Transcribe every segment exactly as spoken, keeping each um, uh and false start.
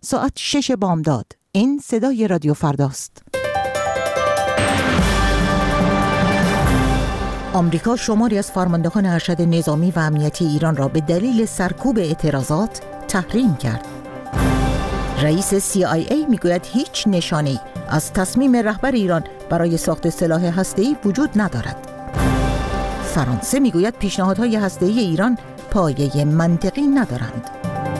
ساعت شش بامداد. این صدای رادیو فرداست. آمریکا شماری از فرماندهان ارشد نظامی و امنیتی ایران را به دلیل سرکوب اعتراضات تحریم کرد. رئیس سی آی ای میگوید هیچ نشانه‌ای از تصمیم رهبر ایران برای ساخت سلاح هسته‌ای وجود ندارد. فرانسه میگوید پیشنهادهای هسته‌ای ایران پایه منطقی ندارند.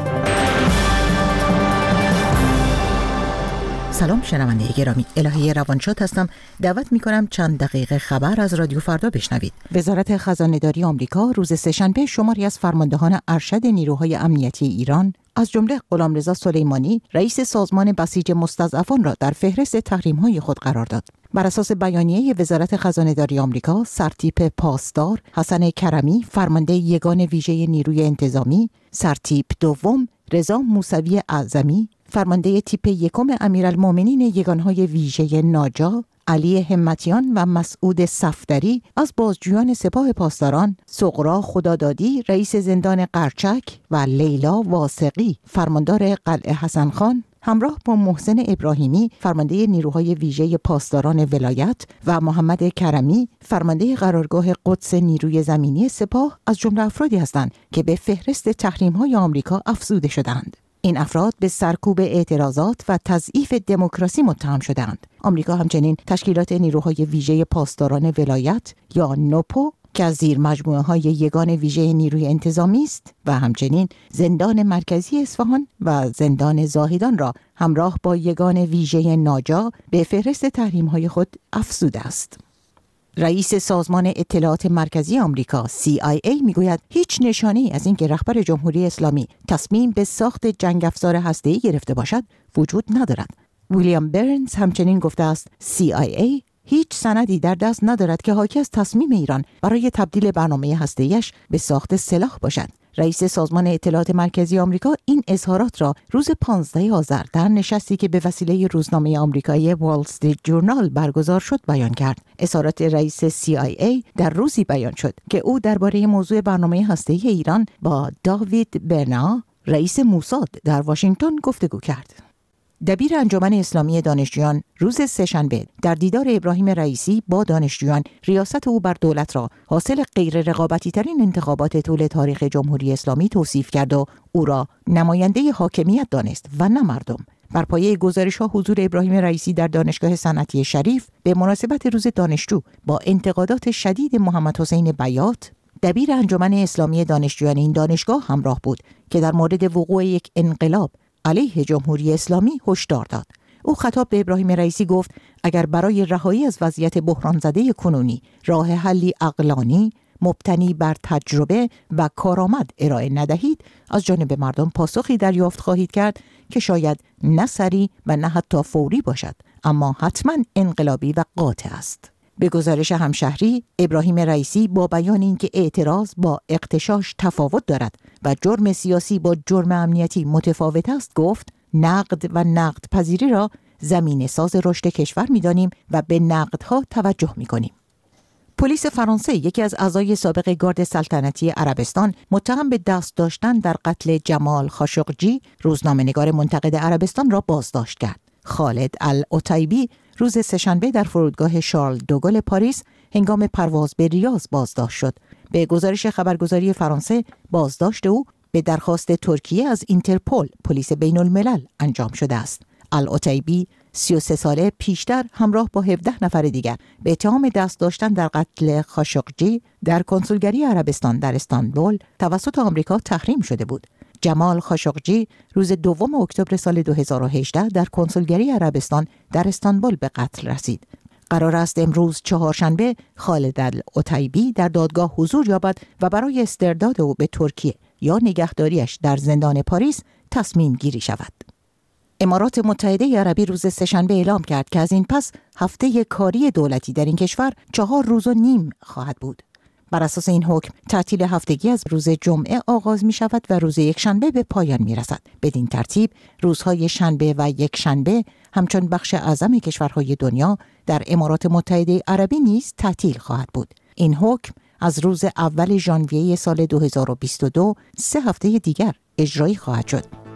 سلام شنونده گرامی، الهه روانشاد هستم. دعوت می‌کنم چند دقیقه خبر از رادیو فردا بشنوید. وزارت خزانه‌داری آمریکا روز سه‌شنبه شماری از فرماندهان ارشد نیروهای امنیتی ایران از جمله غلامرضا سلیمانی رئیس سازمان بسیج مستضعفان را در فهرست تحریم‌های خود قرار داد. بر اساس بیانیه وزارت خزانه‌داری آمریکا، سرتیپ پاسدار حسن کرمی فرمانده یگان ویژه نیروی انتظامی، سرتیپ دوم رضا موسوی اعظمی فرمانده تیپ یکم امیرالمومنین یگانهای ویژه ناجا، علی همتیان و مسعود صفدری از بازجویان سپاه پاسداران، سغرا خدادادی رئیس زندان قرچک و لیلا واسقی فرماندار قلعه حسن خان همراه با محسن ابراهیمی فرمانده نیروهای ویژه پاسداران ولایت و محمد کرمی فرمانده قرارگاه قدس نیروی زمینی سپاه از جمله افرادی هستند که به فهرست تحریم‌های آمریکا افزوده شدند. این افراد به سرکوب اعتراضات و تضعیف دموکراسی متهم شدند. آمریکا همچنین تشکیلات نیروهای ویژه پاسداران ولایت یا نوپو که از زیر مجموعه های یگان ویژه نیروی انتظامی است و همچنین زندان مرکزی اصفهان و زندان زاهدان را همراه با یگان ویژه ناجا به فهرست تحریم های خود افزوده است. رئیس سازمان اطلاعات مرکزی آمریکا سی آی ای میگوید هیچ نشانه‌ای از اینکه رهبر جمهوری اسلامی تصمیم به ساخت جنگ افزار هسته‌ای گرفته باشد وجود ندارد. ویلیام برنز همچنین گفته است سی آی ای هیچ سندی در دست ندارد که حاکی از تصمیم ایران برای تبدیل برنامه هسته‌ایش به ساخت سلاح باشد. رئیس سازمان اطلاعات مرکزی آمریکا این اظهارات را روز پانزدهم آذر در نشستی که به وسیله روزنامه آمریکایی وال استریت جورنال برگزار شد بیان کرد. اظهارات رئیس سی آی ای در روزی بیان شد که او درباره موضوع برنامه هسته‌ای ایران با داوید برنا رئیس موساد در واشنگتن گفتگو کرد. دبیر انجمن اسلامی دانشجویان روز سه‌شنبه در دیدار ابراهیم رئیسی با دانشجویان ریاست او بر دولت را حاصل غیر رقابتی ترین انتخابات طول تاریخ جمهوری اسلامی توصیف کرد و او را نماینده حاکمیت دانست و نه مردم. بر پایه گزارش‌ها حضور ابراهیم رئیسی در دانشگاه صنعتی شریف به مناسبت روز دانشجو با انتقادات شدید محمد حسین بیات دبیر انجمن اسلامی دانشجویان این دانشگاه همراه بود که در مورد وقوع یک انقلاب علیه جمهوری اسلامی هشدار داد. او خطاب به ابراهیم رئیسی گفت اگر برای رهایی از وضعیت بحران زده کنونی راه حلی عقلانی مبتنی بر تجربه و کارآمد ارائه ندهید از جانب مردم پاسخی دریافت خواهید کرد که شاید نه سریع و نه حتی فوری باشد اما حتما انقلابی و قاطع است. به گزارش همشهری، ابراهیم رئیسی با بیان اینکه اعتراض با اغتشاش تفاوت دارد و جرم سیاسی با جرم امنیتی متفاوت است گفت نقد و نقد پذیری را زمینه ساز رشد کشور می‌دانیم و به نقدها توجه می‌کنیم. پلیس فرانسه یکی از اعضای سابق گارد سلطنتی عربستان متهم به دست داشتن در قتل جمال خاشقجی روزنامه‌نگار منتقد عربستان را بازداشت کرد. خالد العتیبی روز سه‌شنبه در فرودگاه شارل دوگل پاریس هنگام پرواز به ریاض بازداشت شد. به گزارش خبرگزاری فرانسه بازداشت او به درخواست ترکیه از اینترپل پلیس بین الملل انجام شده است. العتیبی سی و سه ساله پیشتر همراه با هفده نفر دیگر به اتهام دست داشتن در قتل خاشقجی در کنسولگری عربستان در استانبول توسط آمریکا تحریم شده بود. جمال خاشقجی روز دوم اکتبر سال دو هزار و هجده در کنسولگری عربستان در استانبول به قتل رسید. قرار است امروز چهارشنبه خالد العتیبی در دادگاه حضور یابد و برای استرداد او به ترکیه یا نگهداریش در زندان پاریس تصمیم گیری شود. امارات متحده عربی روز سه‌شنبه اعلام کرد که از این پس هفته کاری دولتی در این کشور چهار روز و نیم خواهد بود. بر اساس این حکم تعطیل هفتگی از روز جمعه آغاز می شود و روز یکشنبه به پایان می رسد. بدین ترتیب روزهای شنبه و یکشنبه همچون بخش اعظم کشورهای دنیا در امارات متحده عربی نیز تعطیل خواهد بود. این حکم از روز اول ژانویه سال دو هزار و بیست و دو سه هفته دیگر اجرایی خواهد شد.